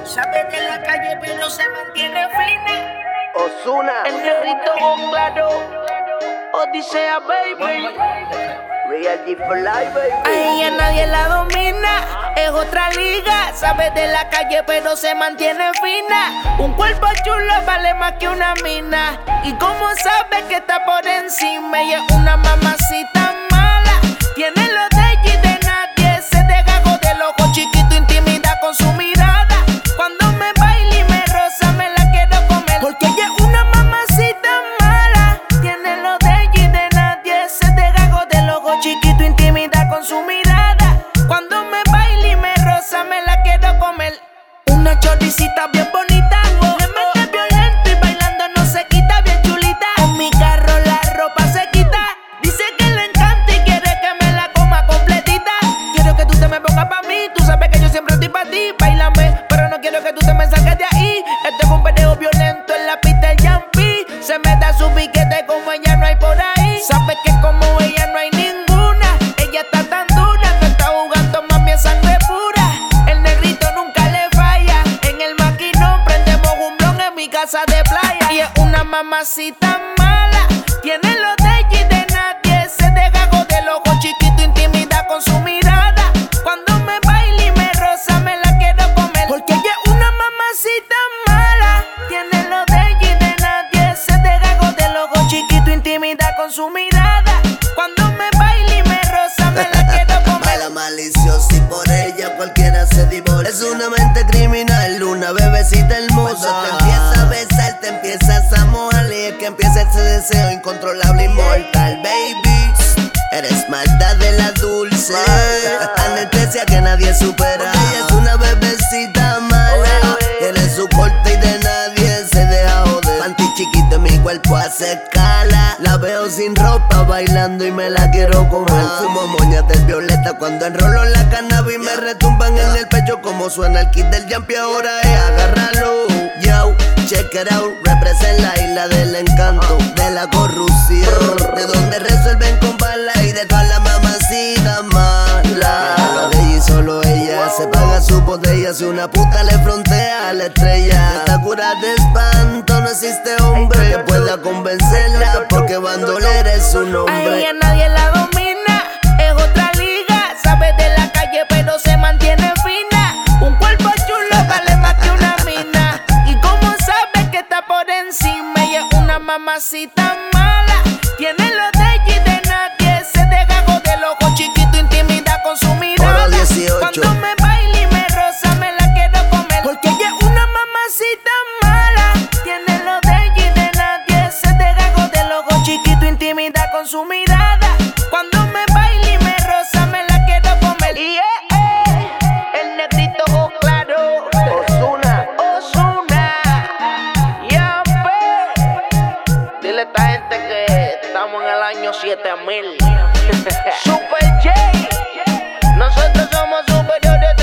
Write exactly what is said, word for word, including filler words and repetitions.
Sabe de la calle pero se mantiene fina. Ozuna, El negrito con claro. Odisea, baby. Real G for life, baby. A ella nadie la domina, es otra liga. Sabe de la calle pero se mantiene fina. Un cuerpo chulo vale más que una mina. Y como sabe que está por encima, ella es una mamacita mala. Tiene lo de ella y de nadie. Se deja del ojo chiquito, intimida con su mirada. Cuando me baila y me roza me la quiero comer, porque ella es una mamacita mala. Tiene lo de ella y de nadie. Se deja del ojo chiquito, intimida con su mirada. Cuando me baila y me roza me la quiero comer. Una choricita bien bonita, oh, le mete violento y bailando no se quita, bien chulita. En mi carro la ropa se quita. Dice que le encanta y quiere que me la coma completita. Quiero que tú te me pongas pa' mí, tú sabes que yo siempre estoy pa' ti. Báilame, pero no quiero que tú te me saques de ahí. Este es un perreo violento en la pista del Yampi. Se me da su piquete como ella no hay por ahí. Sabes que como ella no hay ninguna. Ella está tan dura, no está jugando, mami, es sangre pura. El negrito nunca le falla. En el maquinón prendemos un blon en mi casa de playa. Y es una mamacita mala. Tiene lo de ella y de nadie. Se deja del ojo chiquito, intimida con su mirada. Cuando me baila y me roza me la quiero comer, porque ella es una mamacita mala. Tiene lo de ella y de nadie. Se deja del ojo chiquito, intimida con su mirada. Cuando me baila y me roza me la quiero comer. Mala, maliciosa y por ella cualquiera se divorcia. Es una mente criminal, una bebecita hermosa. Cuando te empieza a besar, te empiezas a mojar y es que empieza ese deseo incontrolable y mortal, baby. Eres maldad de la dulce, anestesia que nadie supera. Ella es una bebecita mala, tiene su corte y de nadie se deja joder. Panty chiquito, mi cuerpo hace escala. La veo sin ropa bailando y me la quiero comer. Fumo moñas del violeta cuando enrolo la cannabis. Me retumban en el pecho como suena el kit del Yampi. Ahora es agárralo, yo, check it out. Represent la isla del encanto, de la corrupción, de donde resuelven con balas y de todas las mamacitas malas. Lo de ella y solo ella se paga su botella. Si una puta le frontea a la estrella, esta cura de espanto, no existe hombre que pueda convencerla, porque bandolera es su A nombre. ella nadie la domina, es otra liga. Sabe de la calle pero se mantiene fina. Un cuerpo chulo vale más que una mina. Y como sabe que está por encima, ella es una mamacita mala. Tiene lo de ella y de nadie. Se deja del ojo chiquito, intimida con su mirada. Oro dieciocho. Cuando me baila y me roza me la quiero comer, porque ella es una mamacita mala. Tiene lo de ella y de nadie. Se deja del ojo chiquito, intimida con su mirada. Cuando me baila y me roza me la quiero comer. Y yeah, eh, el negrito con claro. Ozuna, Ozuna, ya ve. Dile a esta gente que estamos en el año siete mil. Super J, nosotros somos superiores